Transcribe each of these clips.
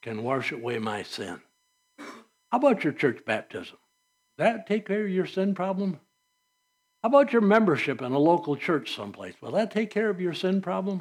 can wash away my sin. How about your church baptism? Does that take care of your sin problem? How about your membership in a local church someplace? Will that take care of your sin problem?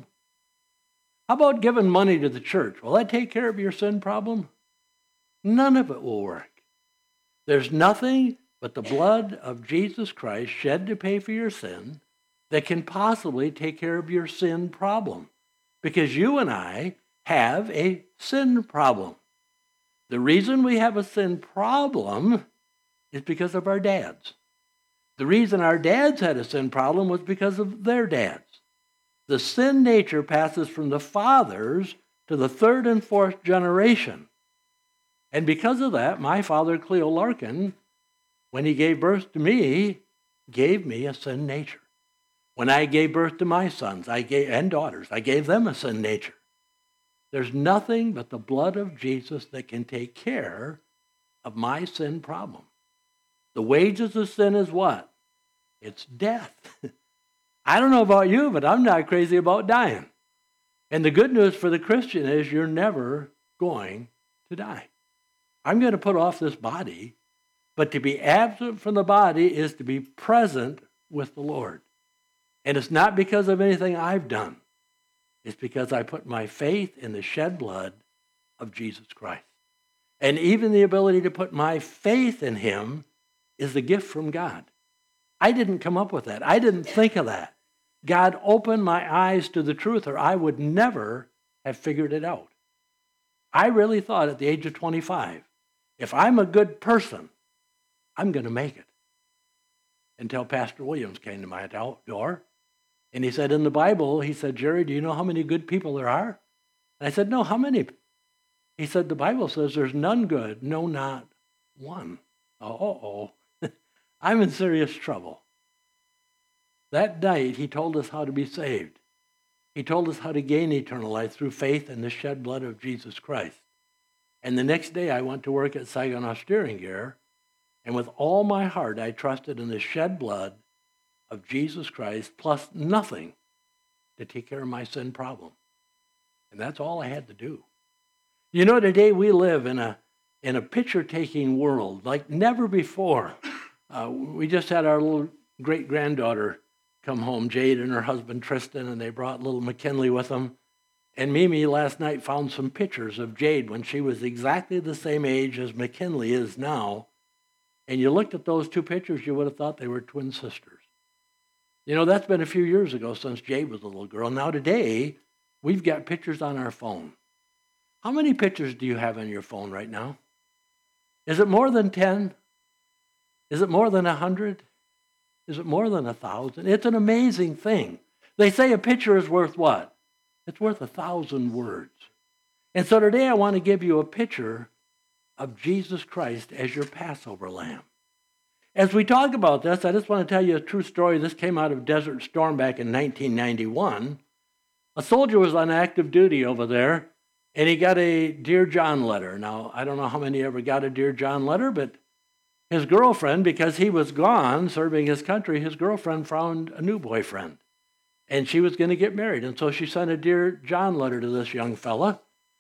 How about giving money to the church? Will that take care of your sin problem? None of it will work. There's nothing but the blood of Jesus Christ shed to pay for your sin that can possibly take care of your sin problem. Because you and I have a sin problem. The reason we have a sin problem is because of our dads. The reason our dads had a sin problem was because of their dads. The sin nature passes from the fathers to the third and fourth generation. And because of that, my father, Cleo Larkin, when he gave birth to me, gave me a sin nature. When I gave birth to my sons and daughters, I gave them a sin nature. There's nothing but the blood of Jesus that can take care of my sin problem. The wages of sin is what? It's death. I don't know about you, but I'm not crazy about dying. And the good news for the Christian is you're never going to die. I'm going to put off this body, but to be absent from the body is to be present with the Lord. And it's not because of anything I've done. It's because I put my faith in the shed blood of Jesus Christ. And even the ability to put my faith in him is a gift from God. I didn't come up with that. I didn't think of that. God opened my eyes to the truth, or I would never have figured it out. I really thought at the age of 25, if I'm a good person, I'm going to make it. Until Pastor Williams came to my door, and he said, in the Bible, he said, Jerry, do you know how many good people there are? And I said, no, how many? He said, the Bible says there's none good, no, not one. I'm in serious trouble. That night, he told us how to be saved. He told us how to gain eternal life through faith in the shed blood of Jesus Christ. And the next day, I went to work at Saginaw Steering Gear, and with all my heart, I trusted in the shed blood of Jesus Christ, plus nothing to take care of my sin problem. And that's all I had to do. You know, today we live in a picture-taking world like never before. We just had our little great-granddaughter come home, Jade and her husband Tristan, and they brought little McKinley with them. And Mimi last night found some pictures of Jade when she was exactly the same age as McKinley is now. And you looked at those two pictures, you would have thought they were twin sisters. You know, that's been a few years ago since Jade was a little girl. Now today, we've got pictures on our phone. How many pictures do you have on your phone right now? Is it more than 10? Is it more than 100? Is it more than 1,000? It's an amazing thing. They say a picture is worth what? It's worth 1,000 words. And so today I want to give you a picture of Jesus Christ as your Passover lamb. As we talk about this, I just want to tell you a true story. This came out of Desert Storm back in 1991. A soldier was on active duty over there, and he got a Dear John letter. Now, I don't know how many ever got a Dear John letter, but his girlfriend, because he was gone serving his country, his girlfriend found a new boyfriend. And she was going to get married. And so she sent a Dear John letter to this young fella.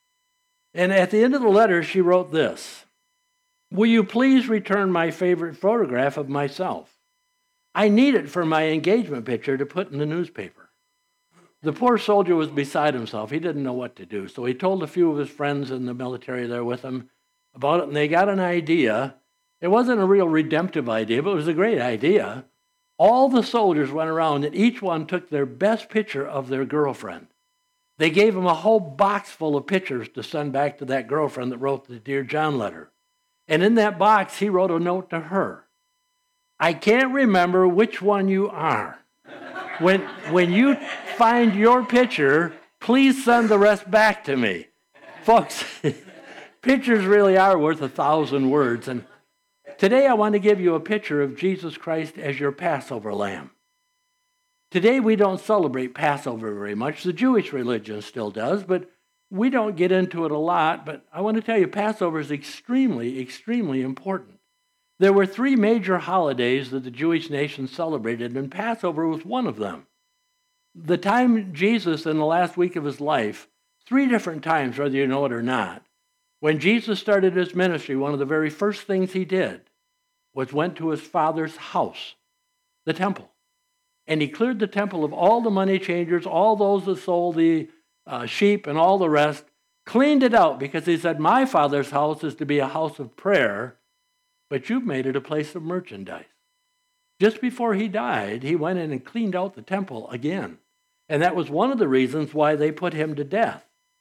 And at the end of the letter, she wrote this: will you please return my favorite photograph of myself? I need it for my engagement picture to put in the newspaper. The poor soldier was beside himself. He didn't know what to do. So he told a few of his friends in the military there with him about it, and they got an idea. It wasn't a real redemptive idea, but it was a great idea. All the soldiers went around, and each one took their best picture of their girlfriend. They gave him a whole box full of pictures to send back to that girlfriend that wrote the Dear John letter. And in that box, he wrote a note to her. I can't remember which one you are. When you find your picture, please send the rest back to me. Folks, pictures really are worth 1,000 words. And today I want to give you a picture of Jesus Christ as your Passover lamb. Today we don't celebrate Passover very much. The Jewish religion still does, but we don't get into it a lot. But I want to tell you, Passover is extremely, extremely important. There were 3 major holidays that the Jewish nation celebrated, and Passover was one of them. The time Jesus, in the last week of his life, 3 different times, whether you know it or not, When Jesus started his ministry, one of the very first things he did was went to his Father's house, the temple. And he cleared the temple of all the money changers, all those that sold the sheep and all the rest, cleaned it out because he said, my Father's house is to be a house of prayer, but you've made it a place of merchandise. Just before he died, he went in and cleaned out the temple again. And that was one of the reasons why they put him to death.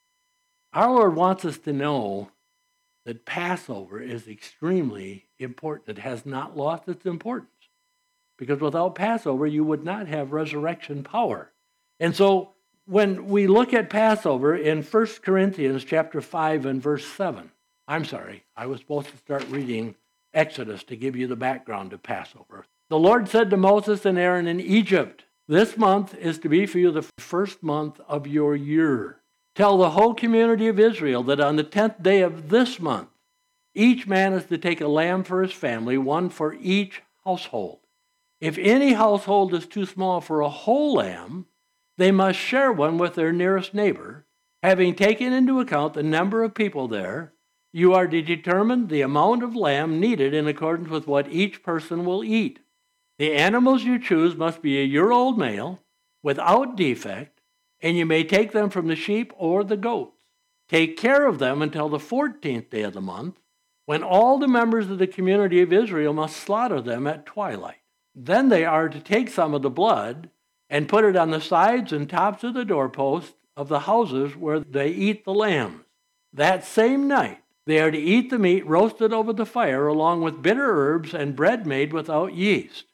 Our Lord wants us to know that Passover is extremely important. It has not lost its importance. Because without Passover, you would not have resurrection power. And so when we look at Passover in 1 Corinthians chapter 5 and verse 7, I'm sorry, I was supposed to start reading Exodus to give you the background of Passover. The Lord said to Moses and Aaron in Egypt, this month is to be for you the first month of your year. Tell the whole community of Israel that on the 10th day of this month, each man is to take a lamb for his family, one for each household. If any household is too small for a whole lamb, they must share one with their nearest neighbor. Having taken into account the number of people there, you are to determine the amount of lamb needed in accordance with what each person will eat. The animals you choose must be a year-old male, without defect, and you may take them from the sheep or the goats. Take care of them until the 14th day of the month, when all the members of the community of Israel must slaughter them at twilight. Then they are to take some of the blood and put it on the sides and tops of the doorposts of the houses where they eat the lambs. That same night, they are to eat the meat roasted over the fire along with bitter herbs and bread made without yeast.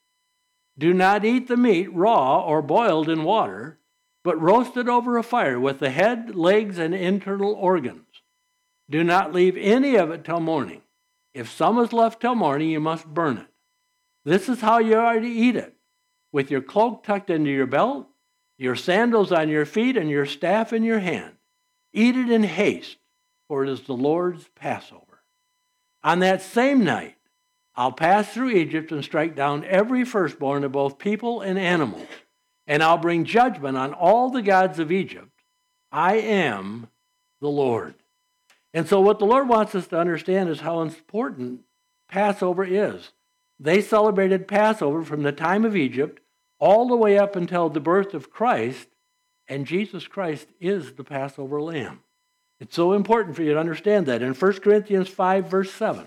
Do not eat the meat raw or boiled in water, but roasted over a fire with the head, legs, and internal organs. Do not leave any of it till morning. If some is left till morning, you must burn it. This is how you are to eat it, with your cloak tucked into your belt, your sandals on your feet, and your staff in your hand. Eat it in haste, for it is the Lord's Passover. On that same night, I'll pass through Egypt and strike down every firstborn of both people and animals, and I'll bring judgment on all the gods of Egypt. I am the Lord. And so what the Lord wants us to understand is how important Passover is. They celebrated Passover from the time of Egypt all the way up until the birth of Christ, and Jesus Christ is the Passover lamb. It's so important for you to understand that. In 1 Corinthians 5, verse 7,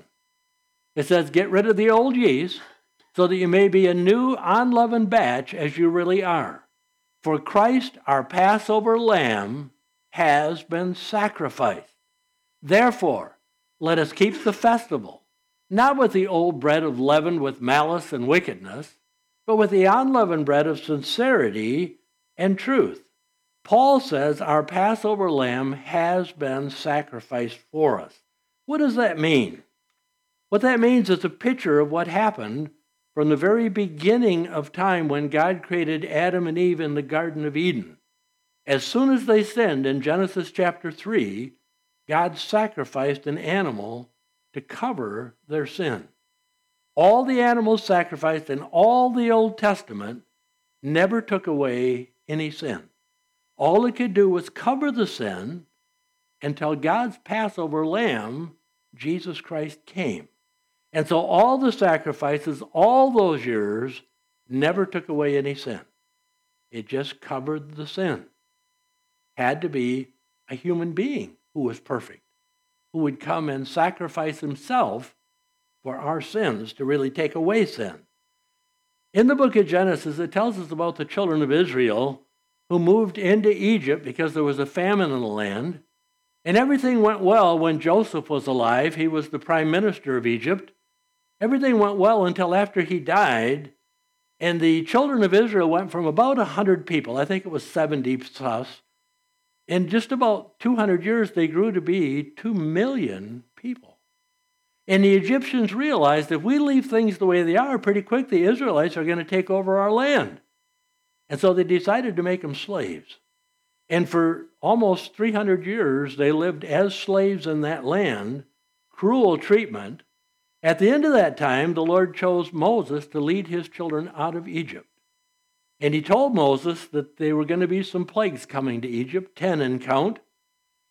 it says, get rid of the old yeast so that you may be a new unleavened batch as you really are. For Christ, our Passover lamb, has been sacrificed. Therefore, let us keep the festival, not with the old bread of leaven with malice and wickedness, but with the unleavened bread of sincerity and truth. Paul says our Passover lamb has been sacrificed for us. What does that mean? What that means is a picture of what happened from the very beginning of time when God created Adam and Eve in the Garden of Eden. As soon as they sinned in Genesis chapter 3, God sacrificed an animal to cover their sin. All the animals sacrificed in all the Old Testament never took away any sin. All it could do was cover the sin until God's Passover lamb, Jesus Christ, came. And so all the sacrifices, all those years, never took away any sin. It just covered the sin. Had to be a human being who was perfect, who would come and sacrifice himself for our sins to really take away sin. In the book of Genesis, it tells us about the children of Israel who moved into Egypt because there was a famine in the land. And everything went well when Joseph was alive. He was the prime minister of Egypt. Everything went well until after he died. And the children of Israel went from about 100 people, I think it was 70 plus. In just about 200 years, they grew to be 2 million people. And the Egyptians realized if we leave things the way they are, pretty quick the Israelites are going to take over our land. And so they decided to make them slaves. And for almost 300 years, they lived as slaves in that land, cruel treatment. At the end of that time, the Lord chose Moses to lead his children out of Egypt. And he told Moses that there were going to be some plagues coming to Egypt, 10 in count.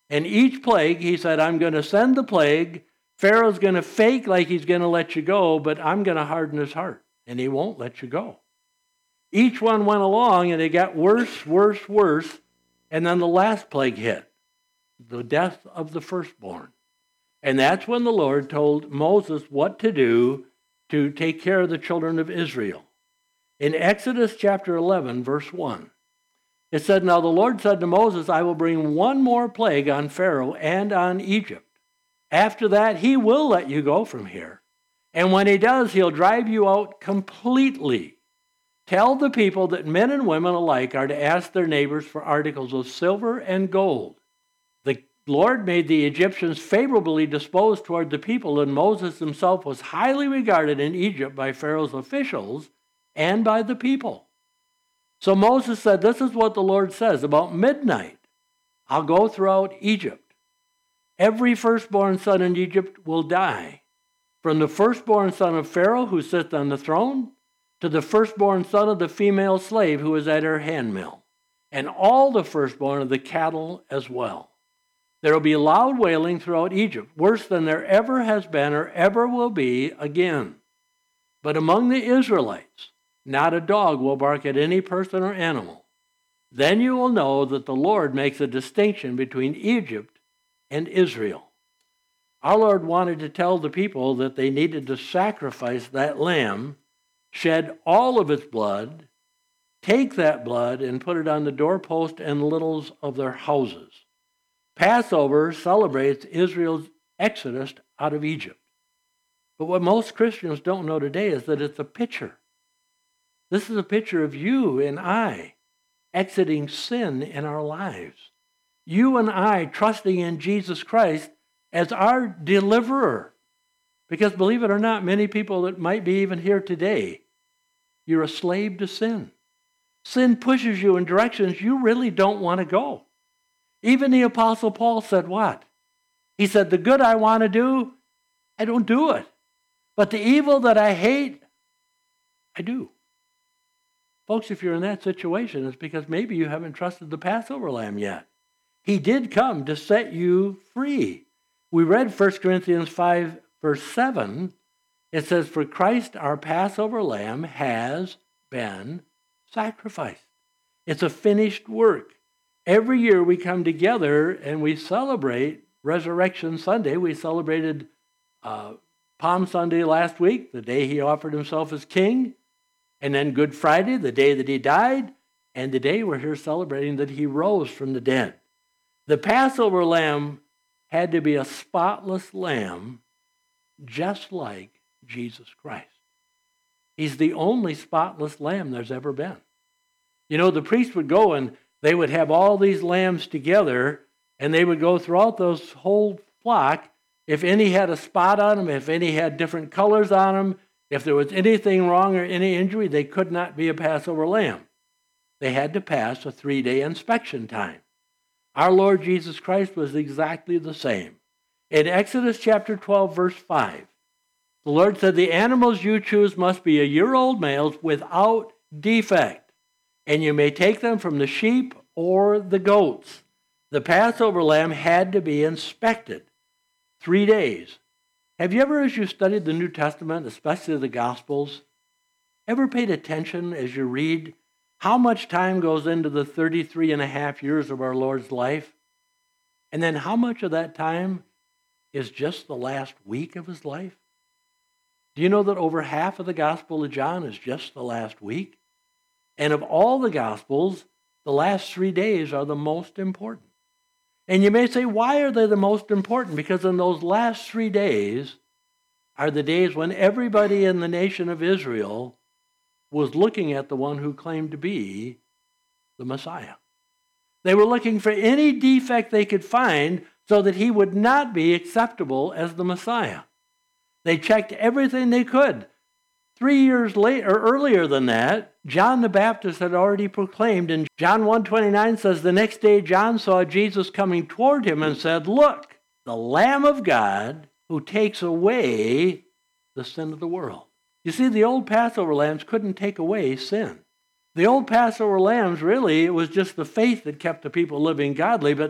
And each plague, he said, I'm going to send the plague. Pharaoh's going to fake like he's going to let you go, but I'm going to harden his heart, and he won't let you go. Each one went along, and it got worse, worse, worse. And then the last plague hit, the death of the firstborn. And that's when the Lord told Moses what to do to take care of the children of Israel. In Exodus chapter 11, verse 1, it said, Now the Lord said to Moses, I will bring one more plague on Pharaoh and on Egypt. After that, he will let you go from here. And when he does, he'll drive you out completely. Tell the people that men and women alike are to ask their neighbors for articles of silver and gold. The Lord made the Egyptians favorably disposed toward the people, and Moses himself was highly regarded in Egypt by Pharaoh's officials and by the people. So Moses said, This is what the Lord says, about midnight, I'll go throughout Egypt. Every firstborn son in Egypt will die, from the firstborn son of Pharaoh who sits on the throne, to the firstborn son of the female slave who is at her handmill, and all the firstborn of the cattle as well. There will be loud wailing throughout Egypt, worse than there ever has been or ever will be again. But among the Israelites, not a dog will bark at any person or animal. Then you will know that the Lord makes a distinction between Egypt and Israel. Our Lord wanted to tell the people that they needed to sacrifice that lamb, shed all of its blood, take that blood and put it on the doorpost and lintels of their houses. Passover celebrates Israel's exodus out of Egypt. But what most Christians don't know today is that it's a picture. This is a picture of you and I exiting sin in our lives. You and I trusting in Jesus Christ as our deliverer. Because believe it or not, many people that might be even here today, you're a slave to sin. Sin pushes you in directions you really don't want to go. Even the Apostle Paul said what? He said, the good I want to do, I don't do it. But the evil that I hate, I do. Folks, if you're in that situation, it's because maybe you haven't trusted the Passover lamb yet. He did come to set you free. We read 1 Corinthians 5, verse 7. It says, For Christ, our Passover lamb, has been sacrificed. It's a finished work. Every year we come together and we celebrate Resurrection Sunday. We celebrated Palm Sunday last week, the day he offered himself as king. And then Good Friday, the day that he died. And today we're here celebrating that he rose from the dead. The Passover lamb had to be a spotless lamb, just like Jesus Christ. He's the only spotless lamb there's ever been. You know, the priest would go and they would have all these lambs together, and they would go throughout those whole flock. If any had a spot on them, if any had different colors on them, if there was anything wrong or any injury, they could not be a Passover lamb. They had to pass a 3-day inspection time. Our Lord Jesus Christ was exactly the same. In Exodus chapter 12, verse 5, the Lord said, The animals you choose must be a year-old males without defect, and you may take them from the sheep or the goats. The Passover lamb had to be inspected 3 days. Have you ever, as you studied the New Testament, especially the Gospels, ever paid attention as you read how much time goes into the 33 and a half years of our Lord's life? And then how much of that time is just the last week of his life? Do you know that over half of the Gospel of John is just the last week? And of all the Gospels, the last 3 days are the most important. And you may say, why are they the most important? Because in those last 3 days are the days when everybody in the nation of Israel was looking at the one who claimed to be the Messiah. They were looking for any defect they could find so that he would not be acceptable as the Messiah. They checked everything they could. 3 years later, or earlier than that, John the Baptist had already proclaimed, and John 1:29 says, The next day John saw Jesus coming toward him and said, Look, the Lamb of God who takes away the sin of the world. You see, the old Passover lambs couldn't take away sin. The old Passover lambs, really, it was just the faith that kept the people living godly, but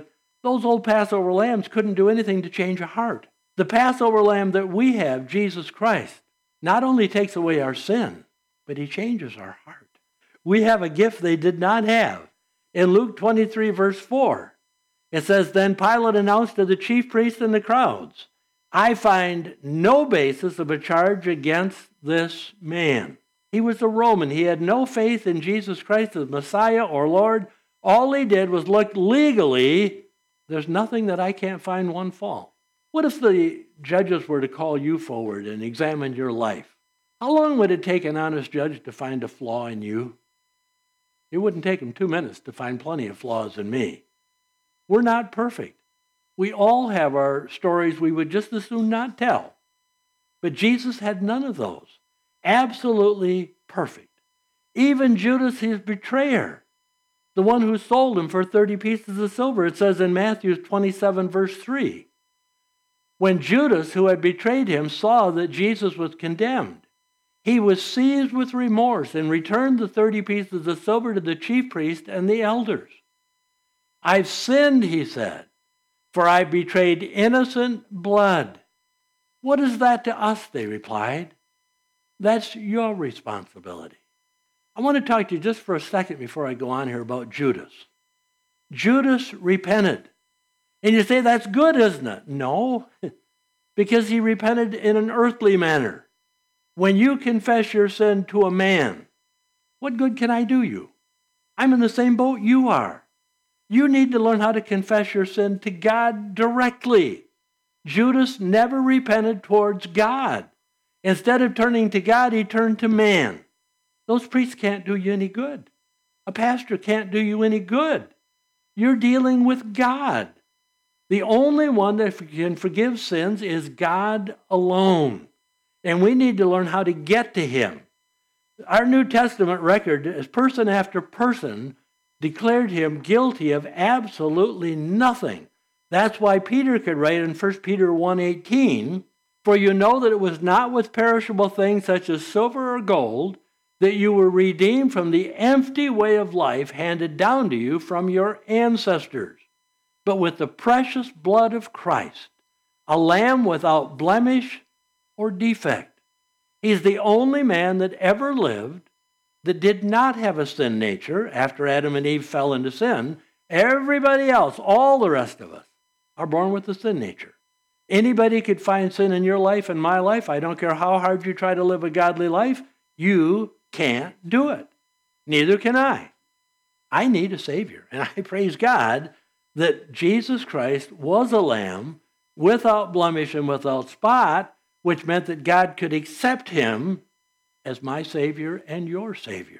Those old Passover lambs couldn't do anything to change a heart. The Passover lamb that we have, Jesus Christ, not only takes away our sin, but he changes our heart. We have a gift they did not have. In Luke 23, verse 4, it says, Then Pilate announced to the chief priests and the crowds, I find no basis of a charge against this man. He was a Roman. He had no faith in Jesus Christ as Messiah or Lord. All he did was look legally. There's nothing that I can't find one fault. What if the judges were to call you forward and examine your life? How long would it take an honest judge to find a flaw in you? It wouldn't take them 2 minutes to find plenty of flaws in me. We're not perfect. We all have our stories we would just as soon not tell. But Jesus had none of those. Absolutely perfect. Even Judas, his betrayer, the one who sold him for 30 pieces of silver, it says in Matthew 27, verse 3. When Judas, who had betrayed him, saw that Jesus was condemned, he was seized with remorse and returned the 30 pieces of silver to the chief priest and the elders. I've sinned, he said, for I betrayed innocent blood. What is that to us, they replied. That's your responsibility. I want to talk to you just for a second before I go on here about Judas. Judas repented. And you say, that's good, isn't it? No, because he repented in an earthly manner. When you confess your sin to a man, what good can I do you? I'm in the same boat you are. You need to learn how to confess your sin to God directly. Judas never repented towards God. Instead of turning to God, he turned to man. Those priests can't do you any good. A pastor can't do you any good. You're dealing with God. The only one that can forgive sins is God alone. And we need to learn how to get to him. Our New Testament record, as person after person, declared him guilty of absolutely nothing. That's why Peter could write in 1 Peter 1:18, For you know that it was not with perishable things such as silver or gold that you were redeemed from the empty way of life handed down to you from your ancestors, but with the precious blood of Christ, a lamb without blemish or defect. He's the only man that ever lived that did not have a sin nature after Adam and Eve fell into sin. Everybody else, all the rest of us, are born with a sin nature. Anybody could find sin in your life and my life. I don't care how hard you try to live a godly life. You can't do it. Neither can I. I need a Savior. And I praise God that Jesus Christ was a lamb without blemish and without spot, which meant that God could accept him as my Savior and your Savior.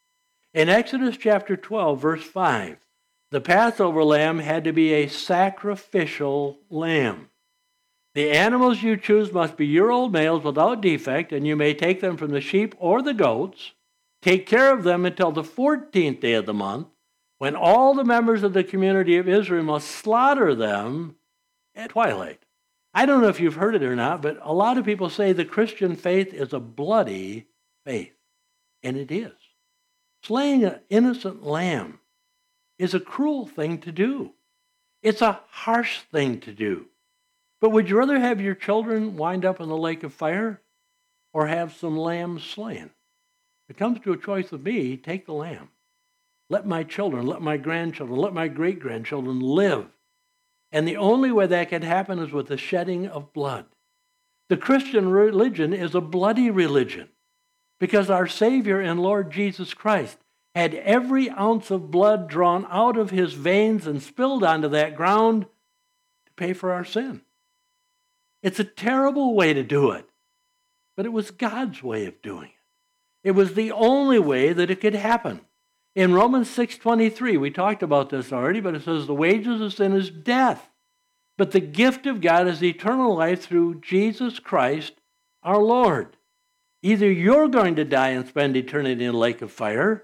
In Exodus chapter 12, verse 5, the Passover lamb had to be a sacrificial lamb. The animals you choose must be year-old males without defect, and you may take them from the sheep or the goats. Take care of them until the 14th day of the month, when all the members of the community of Israel must slaughter them at twilight. I don't know if you've heard it or not, but a lot of people say the Christian faith is a bloody faith. And it is. Slaying an innocent lamb is a cruel thing to do. It's a harsh thing to do. But would you rather have your children wind up in the lake of fire or have some lambs slain? If it comes to a choice of me, take the lamb. Let my children, let my grandchildren, let my great-grandchildren live. And the only way that can happen is with the shedding of blood. The Christian religion is a bloody religion because our Savior and Lord Jesus Christ had every ounce of blood drawn out of his veins and spilled onto that ground to pay for our sin. It's a terrible way to do it, but it was God's way of doing it. It was the only way that it could happen. In Romans 6:23, we talked about this already, but it says the wages of sin is death, but the gift of God is eternal life through Jesus Christ our Lord. Either you're going to die and spend eternity in a lake of fire,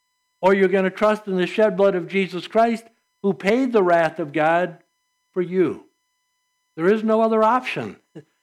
or you're going to trust in the shed blood of Jesus Christ who paid the wrath of God for you. There is no other option.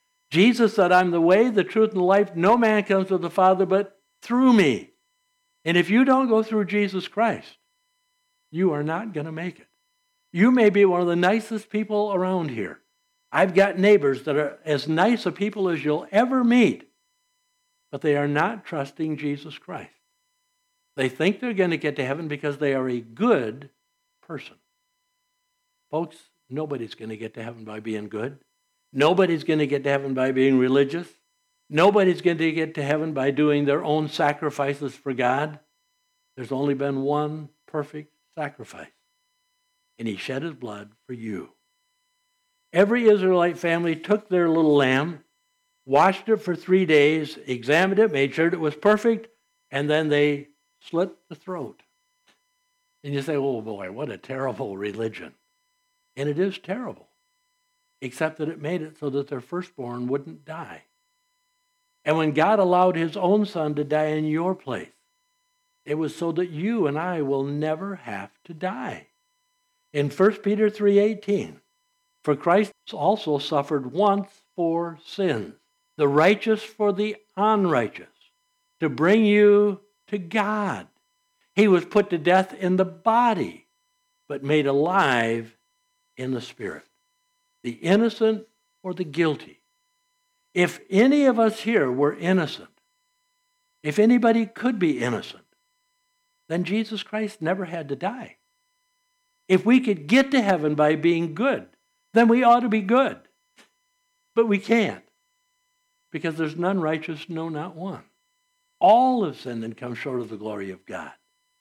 Jesus said, I'm the way, the truth, and the life. No man comes to the Father but through me. And if you don't go through Jesus Christ, you are not going to make it. You may be one of the nicest people around here. I've got neighbors that are as nice a people as you'll ever meet, but they are not trusting Jesus Christ. They think they're going to get to heaven because they are a good person. Folks, nobody's going to get to heaven by being good. Nobody's going to get to heaven by being religious. Nobody's going to get to heaven by doing their own sacrifices for God. There's only been one perfect sacrifice, and he shed his blood for you. Every Israelite family took their little lamb, washed it for 3 days, examined it, made sure it was perfect, and then they slit the throat. And you say, oh boy, what a terrible religion. And it is terrible, except that it made it so that their firstborn wouldn't die. And when God allowed his own son to die in your place, it was so that you and I will never have to die. In 1 Peter 3:18, for Christ also suffered once for sins, the righteous for the unrighteous, to bring you to God. He was put to death in the body, but made alive in the spirit. The innocent or the guilty. If any of us here were innocent, if anybody could be innocent, then Jesus Christ never had to die. If we could get to heaven by being good, then we ought to be good. But we can't, because there's none righteous, no, not one. All have sinned and come short of the glory of God.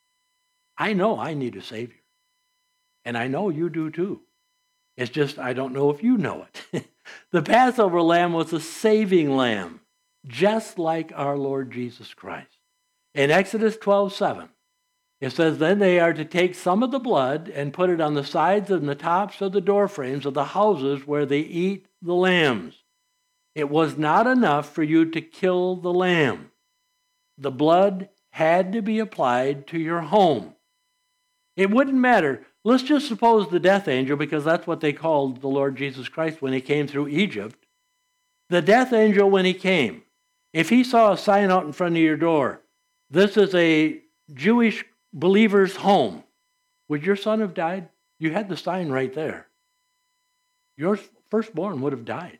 I know I need a Savior, and I know you do too. It's just I don't know if you know it. The Passover lamb was a saving lamb, just like our Lord Jesus Christ. In Exodus 12:7, it says, then they are to take some of the blood and put it on the sides and the tops of the door frames of the houses where they eat the lambs. It was not enough for you to kill the lamb. The blood had to be applied to your home. It wouldn't matter. Let's just suppose the death angel, because that's what they called the Lord Jesus Christ when he came through Egypt. The death angel, when he came, if he saw a sign out in front of your door, this is a Jewish believer's home, would your son have died? You had the sign right there. Your firstborn would have died.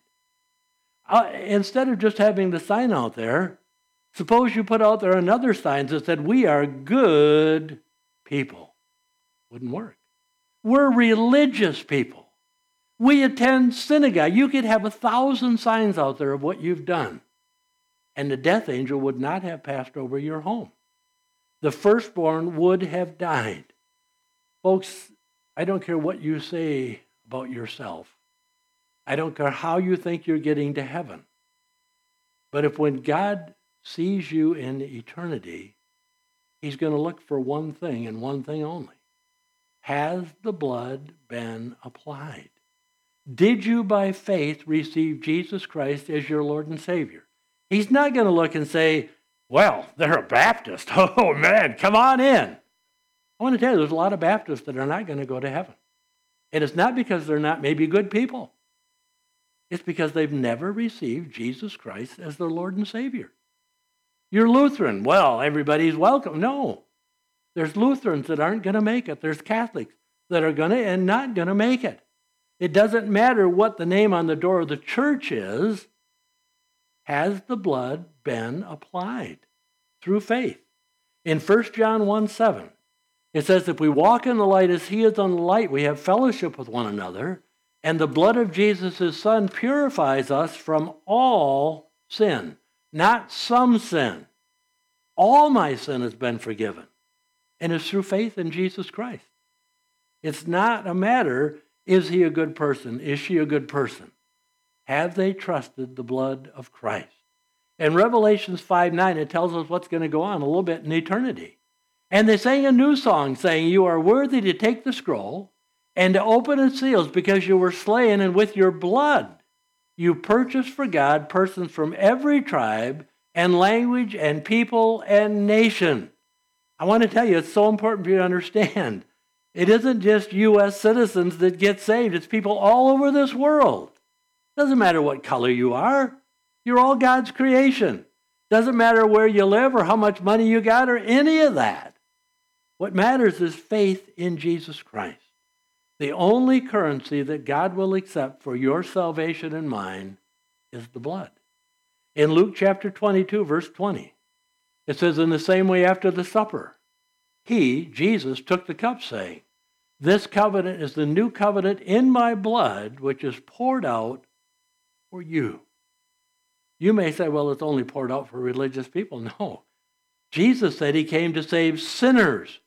Instead of just having the sign out there, suppose you put out there another sign that said, we are good people. Wouldn't work. We're religious people. We attend synagogue. You could have 1,000 signs out there of what you've done, and the death angel would not have passed over your home. The firstborn would have died. Folks, I don't care what you say about yourself. I don't care how you think you're getting to heaven. But if when God sees you in eternity, he's going to look for one thing and one thing only. Has the blood been applied? Did you by faith receive Jesus Christ as your Lord and Savior? He's not going to look and say, well, they're a Baptist. Oh, man, come on in. I want to tell you, there's a lot of Baptists that are not going to go to heaven. And it's not because they're not maybe good people. It's because they've never received Jesus Christ as their Lord and Savior. You're Lutheran. Well, everybody's welcome. No. There's Lutherans that aren't going to make it. There's Catholics that are going to and not going to make it. It doesn't matter what the name on the door of the church is. Has the blood been applied through faith? In 1 John 1:7, it says, if we walk in the light as he is in the light, we have fellowship with one another, and the blood of Jesus, his Son, purifies us from all sin, not some sin. All my sin has been forgiven, and it's through faith in Jesus Christ. It's not a matter, is he a good person? Is she a good person? Have they trusted the blood of Christ? In Revelations 5:9, it tells us what's going to go on a little bit in eternity. And they sang a new song saying, you are worthy to take the scroll and to open its seals because you were slain, and with your blood you purchased for God persons from every tribe and language and people and nation. I want to tell you, it's so important for you to understand. It isn't just U.S. citizens that get saved. It's people all over this world. Doesn't matter what color you are. You're all God's creation. Doesn't matter where you live or how much money you got or any of that. What matters is faith in Jesus Christ. The only currency that God will accept for your salvation and mine is the blood. In Luke chapter 22, verse 20, it says, in the same way after the supper, he, Jesus, took the cup, saying, this covenant is the new covenant in my blood, which is poured out for you. You may say, well, it's only poured out for religious people. No. Jesus said he came to save sinners.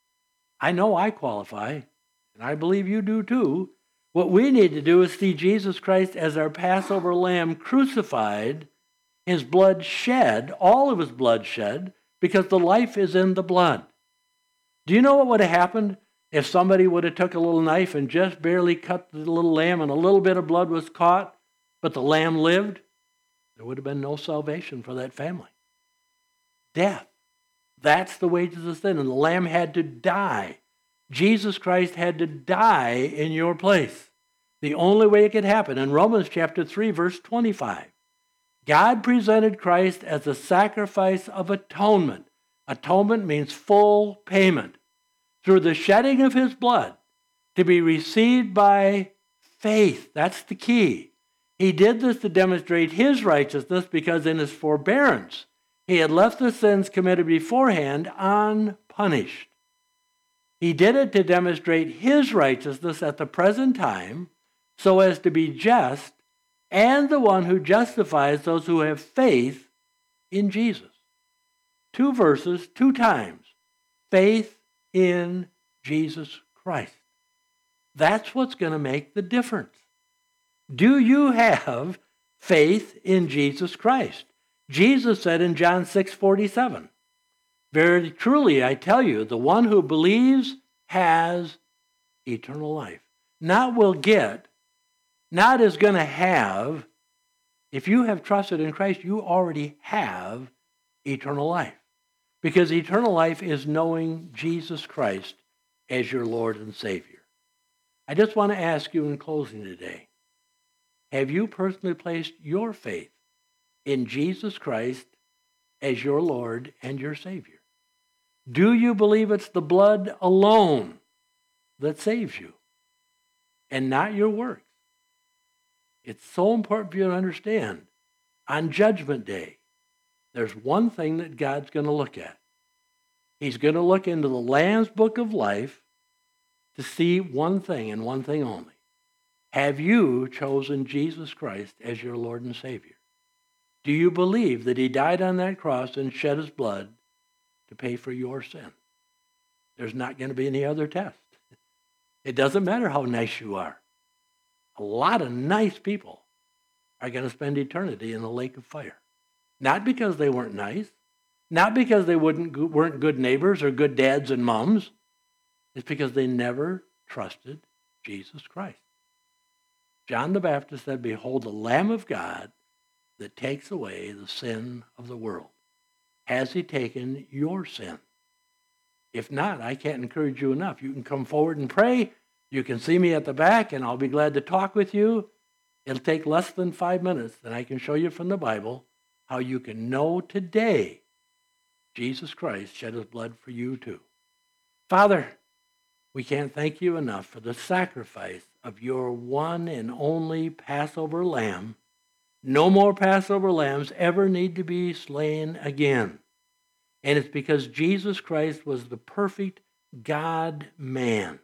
I know I qualify, and I believe you do too. What we need to do is see Jesus Christ as our Passover lamb crucified, his blood shed, all of his blood shed, because the life is in the blood. Do you know what would have happened if somebody would have took a little knife and just barely cut the little lamb and a little bit of blood was caught, but the lamb lived? There would have been no salvation for that family. Death. That's the wages of sin, and the lamb had to die. Jesus Christ had to die in your place. The only way it could happen. In Romans chapter 3, verse 25, God presented Christ as a sacrifice of atonement. Atonement means full payment. Through the shedding of his blood to be received by faith. That's the key. He did this to demonstrate his righteousness because in his forbearance, he had left the sins committed beforehand unpunished. He did it to demonstrate his righteousness at the present time so as to be just and the one who justifies those who have faith in Jesus. 2 verses, 2 times. Faith in Jesus Christ. That's what's going to make the difference. Do you have faith in Jesus Christ? Jesus said in John 6:47, very truly I tell you, the one who believes has eternal life. Not will get, not is going to have. If you have trusted in Christ, you already have eternal life. Because eternal life is knowing Jesus Christ as your Lord and Savior. I just want to ask you in closing today, have you personally placed your faith in Jesus Christ as your Lord and your Savior? Do you believe it's the blood alone that saves you and not your works? It's so important for you to understand. On Judgment Day, there's one thing that God's going to look at. He's going to look into the Lamb's Book of Life to see one thing and one thing only. Have you chosen Jesus Christ as your Lord and Savior? Do you believe that he died on that cross and shed his blood to pay for your sin? There's not going to be any other test. It doesn't matter how nice you are. A lot of nice people are going to spend eternity in the lake of fire. Not because they weren't nice, not because they weren't good neighbors or good dads and moms. It's because they never trusted Jesus Christ. John the Baptist said, behold, the Lamb of God that takes away the sin of the world. Has he taken your sin? If not, I can't encourage you enough. You can come forward and pray. You can see me at the back, and I'll be glad to talk with you. It'll take less than 5 minutes, and I can show you from the Bible how you can know today Jesus Christ shed his blood for you too. Father, we can't thank you enough for the sacrifice of your one and only Passover lamb. No more Passover lambs ever need to be slain again. And it's because Jesus Christ was the perfect God-man.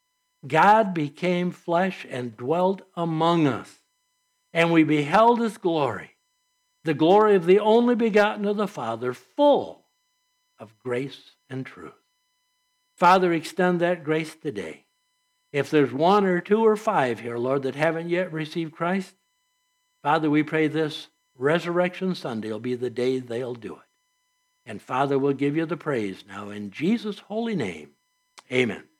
God became flesh and dwelt among us. And we beheld his glory, the glory of the only begotten of the Father, full of grace and truth. Father, extend that grace today. If there's 1 or 2 or 5 here, Lord, that haven't yet received Christ, Father, we pray this Resurrection Sunday will be the day they'll do it. And Father, we'll give you the praise now in Jesus' holy name. Amen.